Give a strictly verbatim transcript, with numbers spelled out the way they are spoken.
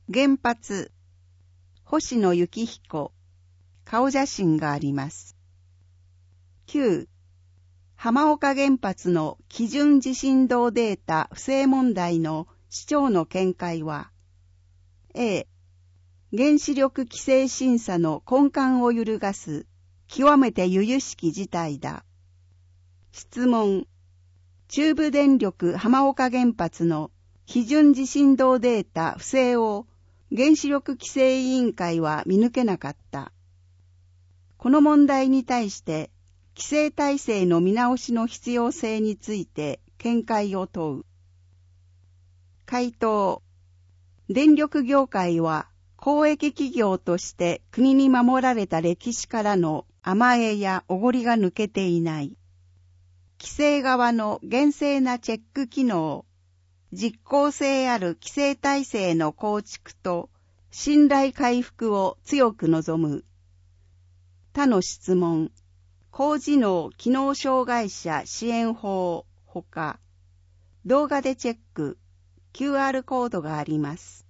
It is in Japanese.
原発、星野幸彦、顔写真があります。きゅう、浜岡原発の基準地震動データ不正問題の市長の見解は、A、原子力規制審査の根幹を揺るがす極めて由々しき事態だ。質問、中部電力浜岡原発の基準地震動データ不正を原子力規制委員会は見抜けなかった。この問題に対して規制体制の見直しの必要性について見解を問う。回答、電力業界は公益企業として国に守られた歴史からの甘えやおごりが抜けていない。規制側の厳正なチェック機能、実効性ある規制体制の構築と信頼回復を強く望む。他の質問、高次脳機能障害者支援法ほか、動画でチェック、キューアール コードがあります。